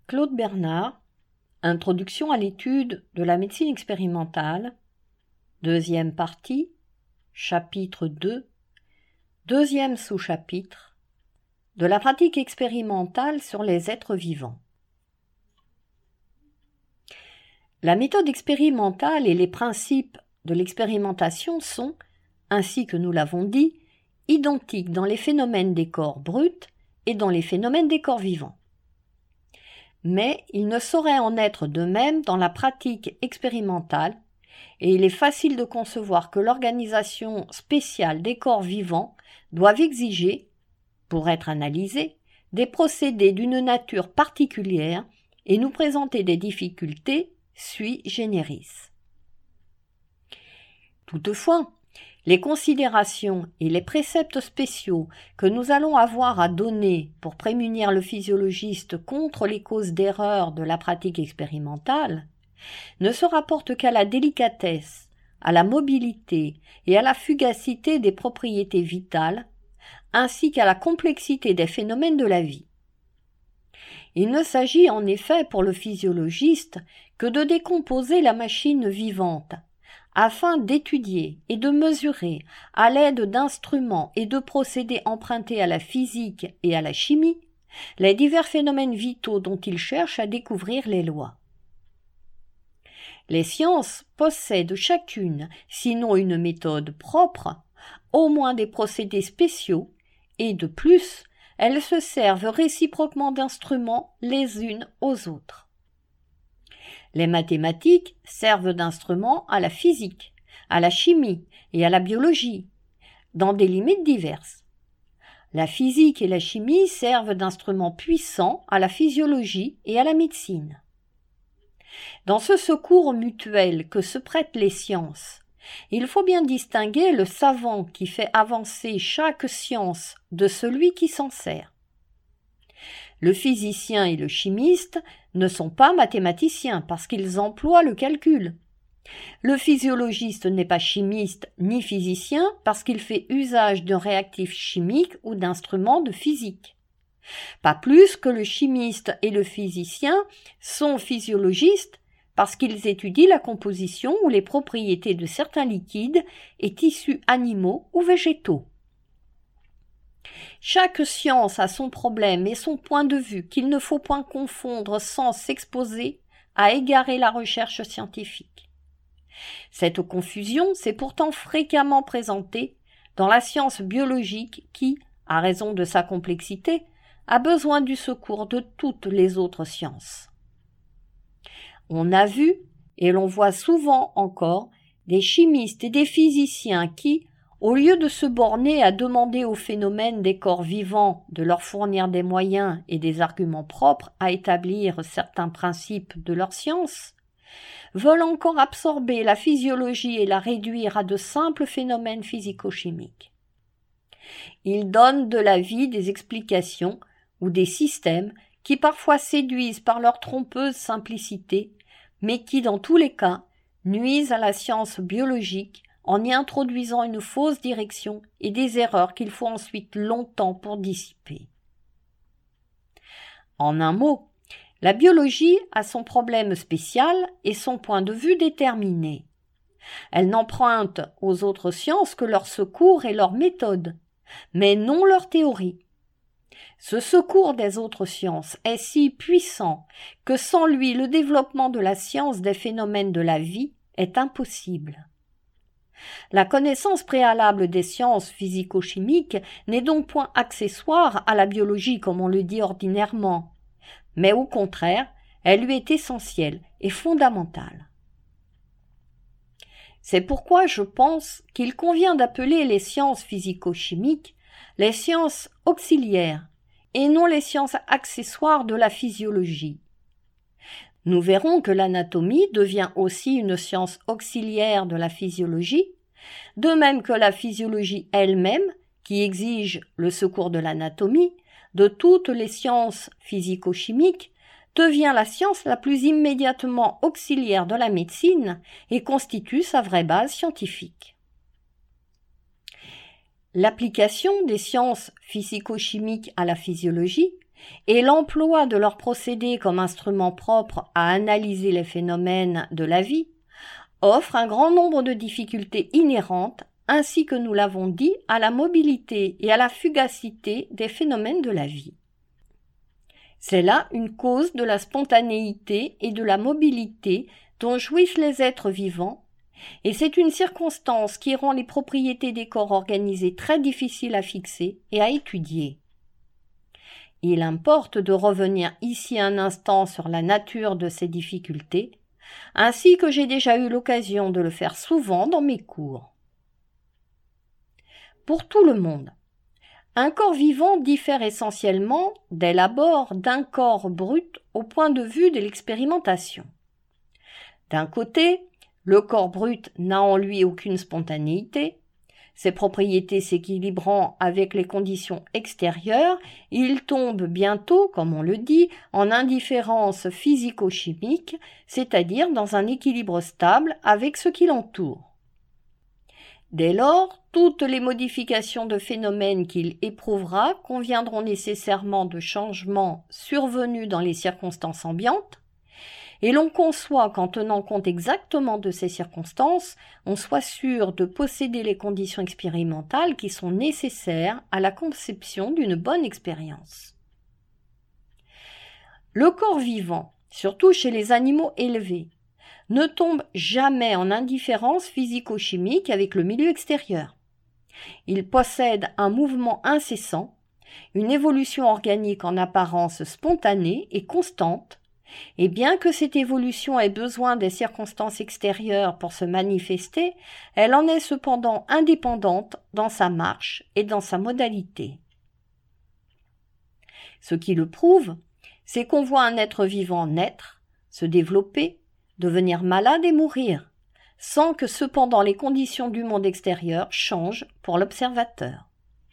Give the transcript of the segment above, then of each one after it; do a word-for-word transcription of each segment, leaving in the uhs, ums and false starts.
Claude Bernard, Introduction à l'étude de la médecine expérimentale, deuxième partie, chapitre deux, deuxième sous-chapitre, de la pratique expérimentale sur les êtres vivants. La méthode expérimentale et les principes de l'expérimentation sont, ainsi que nous l'avons dit, identiques dans les phénomènes des corps bruts et dans les phénomènes des corps vivants. Mais il ne saurait en être de même dans la pratique expérimentale, et il est facile de concevoir que l'organisation spéciale des corps vivants doivent exiger, pour être analysés, des procédés d'une nature particulière et nous présenter des difficultés sui generis. Toutefois, les considérations et les préceptes spéciaux que nous allons avoir à donner pour prémunir le physiologiste contre les causes d'erreur de la pratique expérimentale ne se rapportent qu'à la délicatesse, à la mobilité et à la fugacité des propriétés vitales, ainsi qu'à la complexité des phénomènes de la vie. Il ne s'agit en effet pour le physiologiste que de décomposer la machine vivante, afin d'étudier et de mesurer, à l'aide d'instruments et de procédés empruntés à la physique et à la chimie, les divers phénomènes vitaux dont il cherche à découvrir les lois. Les sciences possèdent chacune, sinon une méthode propre, au moins des procédés spéciaux, et de plus, elles se servent réciproquement d'instruments les unes aux autres. Les mathématiques servent d'instruments à la physique, à la chimie et à la biologie, dans des limites diverses. La physique et la chimie servent d'instruments puissants à la physiologie et à la médecine. Dans ce secours mutuel que se prêtent les sciences, il faut bien distinguer le savant qui fait avancer chaque science de celui qui s'en sert. Le physicien et le chimiste ne sont pas mathématiciens parce qu'ils emploient le calcul. Le physiologiste n'est pas chimiste ni physicien parce qu'il fait usage d'un réactif chimique ou d'instruments de physique. Pas plus que le chimiste et le physicien sont physiologistes parce qu'ils étudient la composition ou les propriétés de certains liquides et tissus animaux ou végétaux. Chaque science a son problème et son point de vue qu'il ne faut point confondre sans s'exposer à égarer la recherche scientifique. Cette confusion s'est pourtant fréquemment présentée dans la science biologique qui, à raison de sa complexité, a besoin du secours de toutes les autres sciences. On a vu, et l'on voit souvent encore, des chimistes et des physiciens qui, au lieu de se borner à demander aux phénomènes des corps vivants de leur fournir des moyens et des arguments propres à établir certains principes de leur science, veulent encore absorber la physiologie et la réduire à de simples phénomènes physico-chimiques. Ils donnent de la vie des explications ou des systèmes qui parfois séduisent par leur trompeuse simplicité, mais qui, dans tous les cas, nuisent à la science biologique en y introduisant une fausse direction et des erreurs qu'il faut ensuite longtemps pour dissiper. En un mot, la biologie a son problème spécial et son point de vue déterminé. Elle n'emprunte aux autres sciences que leur secours et leur méthode, mais non leur théorie. Ce secours des autres sciences est si puissant que sans lui le développement de la science des phénomènes de la vie est impossible. La connaissance préalable des sciences physico-chimiques n'est donc point accessoire à la biologie comme on le dit ordinairement, mais au contraire, elle lui est essentielle et fondamentale. C'est pourquoi je pense qu'il convient d'appeler les sciences physico-chimiques les sciences auxiliaires et non les sciences accessoires de la physiologie. Nous verrons que l'anatomie devient aussi une science auxiliaire de la physiologie, de même que la physiologie elle-même, qui exige le secours de l'anatomie, de toutes les sciences physico-chimiques, devient la science la plus immédiatement auxiliaire de la médecine et constitue sa vraie base scientifique. L'application des sciences physico-chimiques à la physiologie et l'emploi de leurs procédés comme instrument propre à analyser les phénomènes de la vie offre un grand nombre de difficultés inhérentes, ainsi que nous l'avons dit, à la mobilité et à la fugacité des phénomènes de la vie. C'est là une cause de la spontanéité et de la mobilité dont jouissent les êtres vivants, et c'est une circonstance qui rend les propriétés des corps organisés très difficiles à fixer et à étudier. Il importe de revenir ici un instant sur la nature de ces difficultés, ainsi que j'ai déjà eu l'occasion de le faire souvent dans mes cours. Pour tout le monde, un corps vivant diffère essentiellement, dès l'abord, d'un corps brut au point de vue de l'expérimentation. D'un côté, le corps brut n'a en lui aucune spontanéité. Ses propriétés s'équilibrant avec les conditions extérieures, il tombe bientôt, comme on le dit, en indifférence physico-chimique, c'est-à-dire dans un équilibre stable avec ce qui l'entoure. Dès lors, toutes les modifications de phénomènes qu'il éprouvera conviendront nécessairement de changements survenus dans les circonstances ambiantes, et l'on conçoit qu'en tenant compte exactement de ces circonstances, on soit sûr de posséder les conditions expérimentales qui sont nécessaires à la conception d'une bonne expérience. Le corps vivant, surtout chez les animaux élevés, ne tombe jamais en indifférence physico-chimique avec le milieu extérieur. Il possède un mouvement incessant, une évolution organique en apparence spontanée et constante, et bien que cette évolution ait besoin des circonstances extérieures pour se manifester, elle en est cependant indépendante dans sa marche et dans sa modalité. Ce qui le prouve, c'est qu'on voit un être vivant naître, se développer, devenir malade et mourir, sans que cependant les conditions du monde extérieur changent pour l'observateur.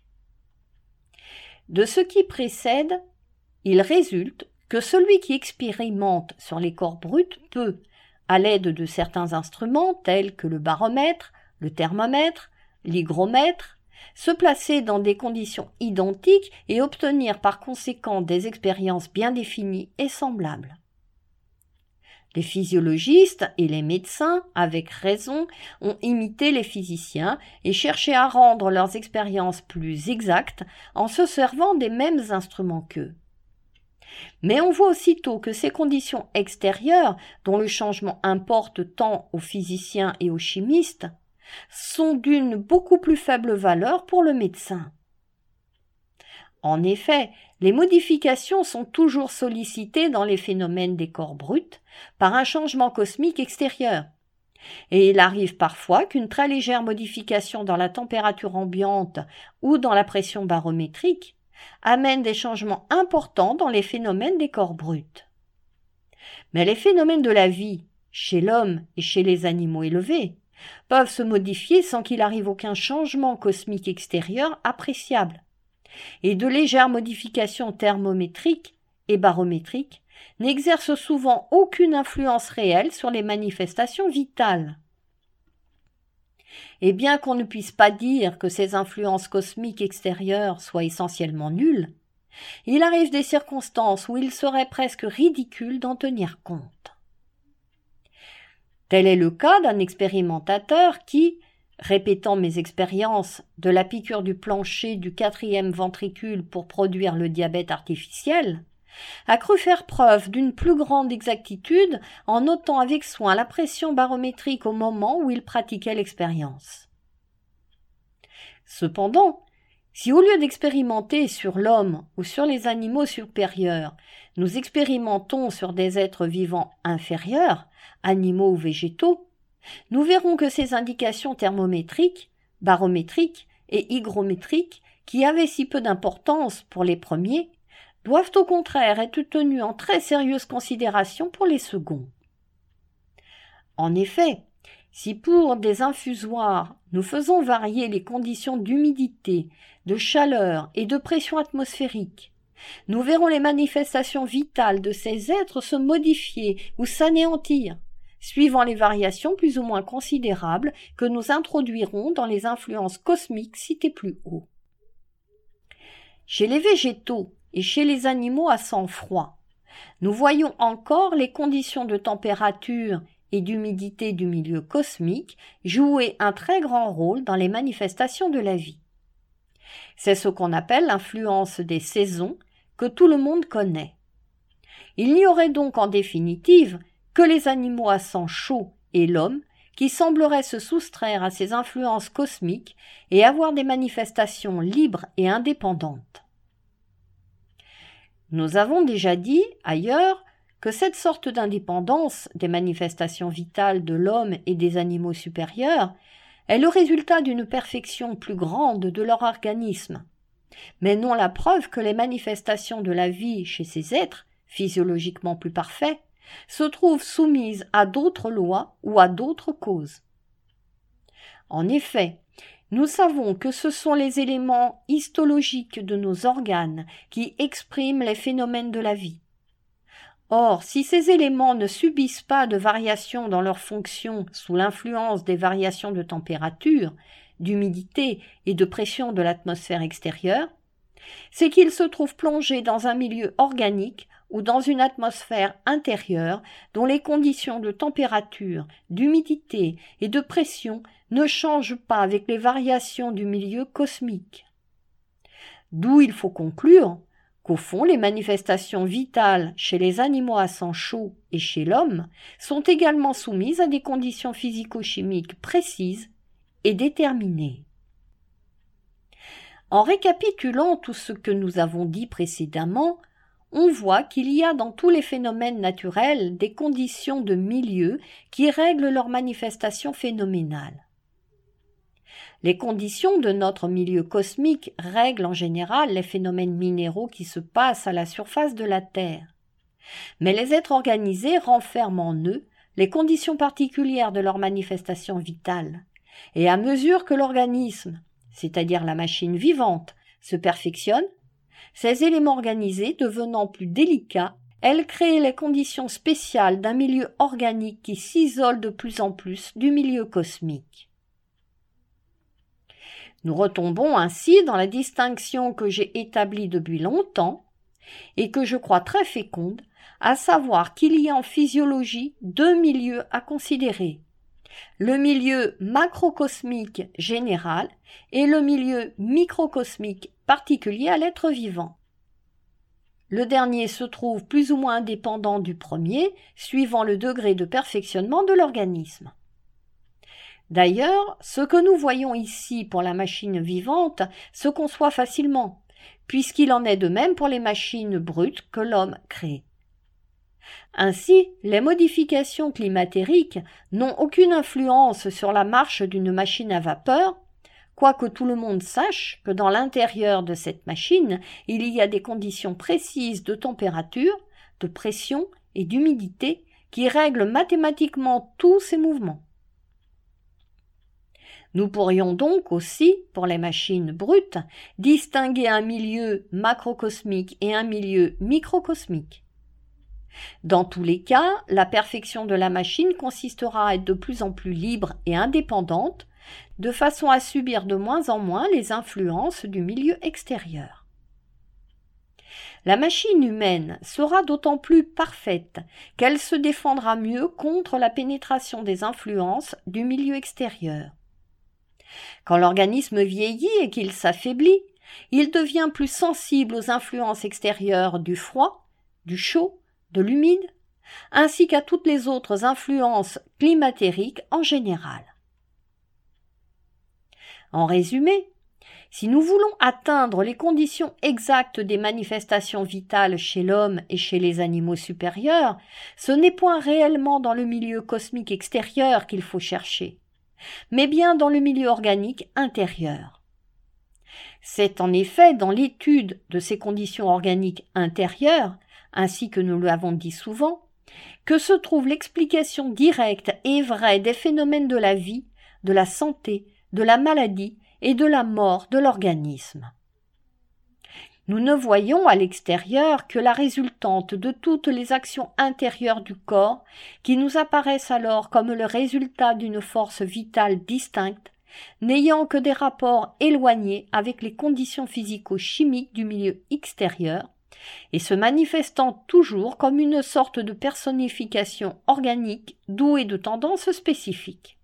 De ce qui précède, il résulte que celui qui expérimente sur les corps bruts peut, à l'aide de certains instruments tels que le baromètre, le thermomètre, l'hygromètre, se placer dans des conditions identiques et obtenir par conséquent des expériences bien définies et semblables. Les physiologistes et les médecins, avec raison, ont imité les physiciens et cherché à rendre leurs expériences plus exactes en se servant des mêmes instruments qu'eux. Mais on voit aussitôt que ces conditions extérieures, dont le changement importe tant aux physiciens et aux chimistes, sont d'une beaucoup plus faible valeur pour le médecin. En effet, les modifications sont toujours sollicitées dans les phénomènes des corps bruts par un changement cosmique extérieur. Et il arrive parfois qu'une très légère modification dans la température ambiante ou dans la pression barométrique amène des changements importants dans les phénomènes des corps bruts. Mais les phénomènes de la vie, chez l'homme et chez les animaux élevés, peuvent se modifier sans qu'il arrive aucun changement cosmique extérieur appréciable. Et de légères modifications thermométriques et barométriques n'exercent souvent aucune influence réelle sur les manifestations vitales. Et bien qu'on ne puisse pas dire que ces influences cosmiques extérieures soient essentiellement nulles, il arrive des circonstances où il serait presque ridicule d'en tenir compte. Tel est le cas d'un expérimentateur qui, répétant mes expériences de la piqûre du plancher du quatrième ventricule pour produire le diabète artificiel, a cru faire preuve d'une plus grande exactitude en notant avec soin la pression barométrique au moment où il pratiquait l'expérience. Cependant, si au lieu d'expérimenter sur l'homme ou sur les animaux supérieurs, nous expérimentons sur des êtres vivants inférieurs, animaux ou végétaux, nous verrons que ces indications thermométriques, barométriques et hygrométriques, qui avaient si peu d'importance pour les premiers, doivent au contraire être tenues en très sérieuse considération pour les seconds. En effet, si pour des infusoires nous faisons varier les conditions d'humidité, de chaleur et de pression atmosphérique, nous verrons les manifestations vitales de ces êtres se modifier ou s'anéantir, suivant les variations plus ou moins considérables que nous introduirons dans les influences cosmiques citées plus haut. Chez les végétaux et chez les animaux à sang froid, nous voyons encore les conditions de température et d'humidité du milieu cosmique jouer un très grand rôle dans les manifestations de la vie. C'est ce qu'on appelle l'influence des saisons que tout le monde connaît. Il n'y aurait donc en définitive que les animaux à sang chaud et l'homme qui sembleraient se soustraire à ces influences cosmiques et avoir des manifestations libres et indépendantes. Nous avons déjà dit, ailleurs, que cette sorte d'indépendance des manifestations vitales de l'homme et des animaux supérieurs est le résultat d'une perfection plus grande de leur organisme, mais non la preuve que les manifestations de la vie chez ces êtres, physiologiquement plus parfaits, se trouvent soumises à d'autres lois ou à d'autres causes. En effet, nous savons que ce sont les éléments histologiques de nos organes qui expriment les phénomènes de la vie. Or, si ces éléments ne subissent pas de variations dans leurs fonctions sous l'influence des variations de température, d'humidité et de pression de l'atmosphère extérieure, c'est qu'ils se trouvent plongés dans un milieu organique ou dans une atmosphère intérieure dont les conditions de température, d'humidité et de pression ne changent pas avec les variations du milieu cosmique. D'où il faut conclure qu'au fond, les manifestations vitales chez les animaux à sang chaud et chez l'homme sont également soumises à des conditions physico-chimiques précises et déterminées. En récapitulant tout ce que nous avons dit précédemment, on voit qu'il y a dans tous les phénomènes naturels des conditions de milieu qui règlent leurs manifestations phénoménales. Les conditions de notre milieu cosmique règlent en général les phénomènes minéraux qui se passent à la surface de la Terre. Mais les êtres organisés renferment en eux les conditions particulières de leurs manifestations vitales. Et à mesure que l'organisme, c'est-à-dire la machine vivante, se perfectionne, ces éléments organisés devenant plus délicats, elle crée les conditions spéciales d'un milieu organique qui s'isole de plus en plus du milieu cosmique. Nous retombons ainsi dans la distinction que j'ai établie depuis longtemps et que je crois très féconde, à savoir qu'il y a en physiologie deux milieux à considérer, le milieu macrocosmique général et le milieu microcosmique particulier à l'être vivant. Le dernier se trouve plus ou moins indépendant du premier, suivant le degré de perfectionnement de l'organisme. D'ailleurs, ce que nous voyons ici pour la machine vivante se conçoit facilement, puisqu'il en est de même pour les machines brutes que l'homme crée. Ainsi, les modifications climatériques n'ont aucune influence sur la marche d'une machine à vapeur, quoique tout le monde sache que dans l'intérieur de cette machine, il y a des conditions précises de température, de pression et d'humidité qui règlent mathématiquement tous ces mouvements. Nous pourrions donc aussi, pour les machines brutes, distinguer un milieu macrocosmique et un milieu microcosmique. Dans tous les cas, la perfection de la machine consistera à être de plus en plus libre et indépendante, de façon à subir de moins en moins les influences du milieu extérieur. La machine humaine sera d'autant plus parfaite qu'elle se défendra mieux contre la pénétration des influences du milieu extérieur. Quand l'organisme vieillit et qu'il s'affaiblit, il devient plus sensible aux influences extérieures du froid, du chaud, de l'humide, ainsi qu'à toutes les autres influences climatériques en général. En résumé, si nous voulons atteindre les conditions exactes des manifestations vitales chez l'homme et chez les animaux supérieurs, ce n'est point réellement dans le milieu cosmique extérieur qu'il faut chercher, mais bien dans le milieu organique intérieur. C'est en effet dans l'étude de ces conditions organiques intérieures, ainsi que nous l'avons dit souvent, que se trouve l'explication directe et vraie des phénomènes de la vie, de la santé, de la maladie et de la mort de l'organisme. Nous ne voyons à l'extérieur que la résultante de toutes les actions intérieures du corps qui nous apparaissent alors comme le résultat d'une force vitale distincte, n'ayant que des rapports éloignés avec les conditions physico-chimiques du milieu extérieur, et se manifestant toujours comme une sorte de personnification organique douée de tendances spécifiques.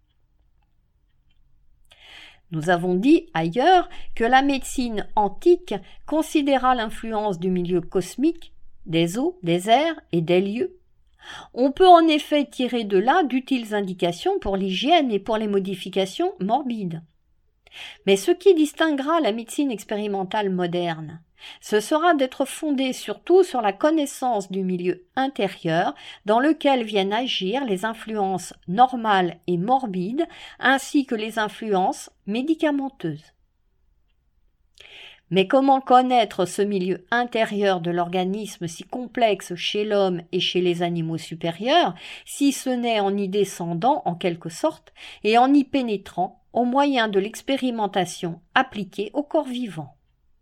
Nous avons dit ailleurs que la médecine antique considéra l'influence du milieu cosmique, des eaux, des airs et des lieux. On peut en effet tirer de là d'utiles indications pour l'hygiène et pour les modifications morbides. Mais ce qui distinguera la médecine expérimentale moderne, ce sera d'être fondée surtout sur la connaissance du milieu intérieur dans lequel viennent agir les influences normales et morbides ainsi que les influences médicamenteuses. Mais comment connaître ce milieu intérieur de l'organisme si complexe chez l'homme et chez les animaux supérieurs, si ce n'est en y descendant en quelque sorte et en y pénétrant au moyen de l'expérimentation appliquée au corps vivant?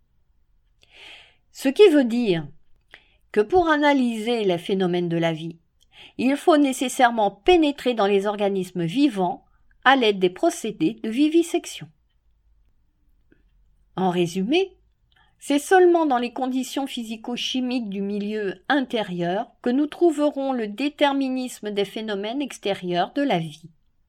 Ce qui veut dire que pour analyser les phénomènes de la vie, il faut nécessairement pénétrer dans les organismes vivants à l'aide des procédés de vivisection. En résumé, c'est seulement dans les conditions physico-chimiques du milieu intérieur que nous trouverons le déterminisme des phénomènes extérieurs de la vie.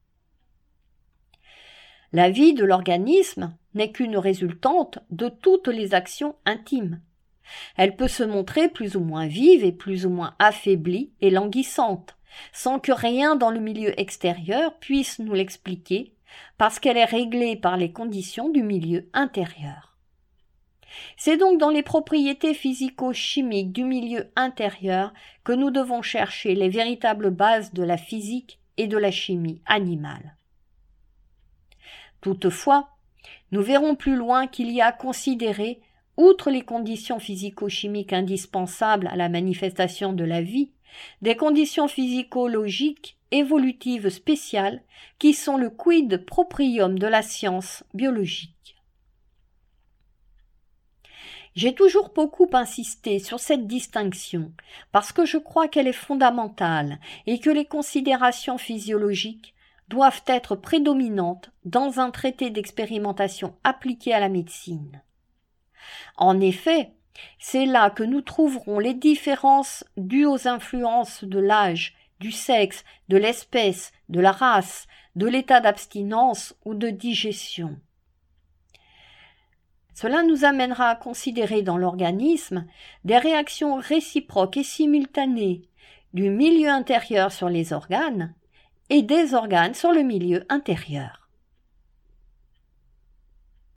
La vie de l'organisme n'est qu'une résultante de toutes les actions intimes. Elle peut se montrer plus ou moins vive et plus ou moins affaiblie et languissante, sans que rien dans le milieu extérieur puisse nous l'expliquer, parce qu'elle est réglée par les conditions du milieu intérieur. C'est donc dans les propriétés physico-chimiques du milieu intérieur que nous devons chercher les véritables bases de la physique et de la chimie animale. Toutefois, nous verrons plus loin qu'il y a à considérer, outre les conditions physico-chimiques indispensables à la manifestation de la vie, des conditions physico-logiques évolutives spéciales qui sont le quid proprium de la science biologique. J'ai toujours beaucoup insisté sur cette distinction parce que je crois qu'elle est fondamentale et que les considérations physiologiques doivent être prédominantes dans un traité d'expérimentation appliqué à la médecine. En effet, c'est là que nous trouverons les différences dues aux influences de l'âge, du sexe, de l'espèce, de la race, de l'état d'abstinence ou de digestion. Cela nous amènera à considérer dans l'organisme des réactions réciproques et simultanées du milieu intérieur sur les organes et des organes sur le milieu intérieur.